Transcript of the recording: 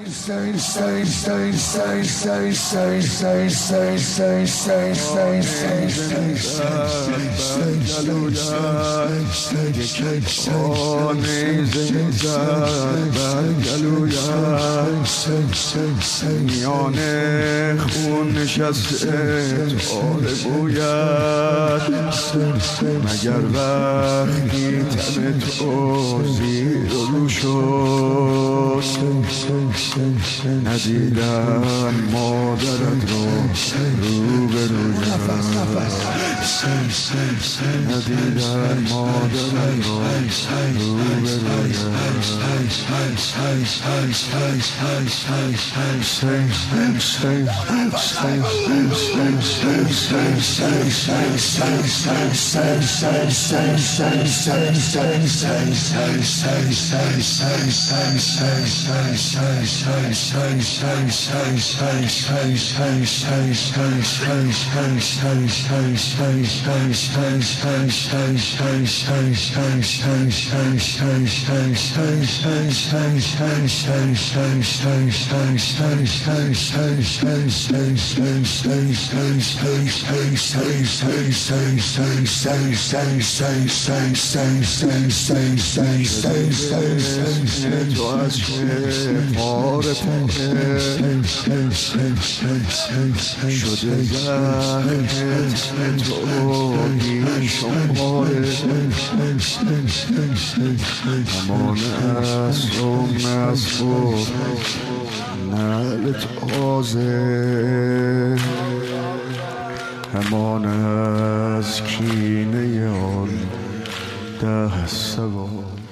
میانه خون نشسته تار بوید مگر وقتی تن تو زیر و رو شد ندیدم مادرت رو روبرویم ندیدم مادرت رو تو از که پاره پاره شده زخم تو بی شماره همان از و مصفور نعل تازه همان از کینه آن ده سوار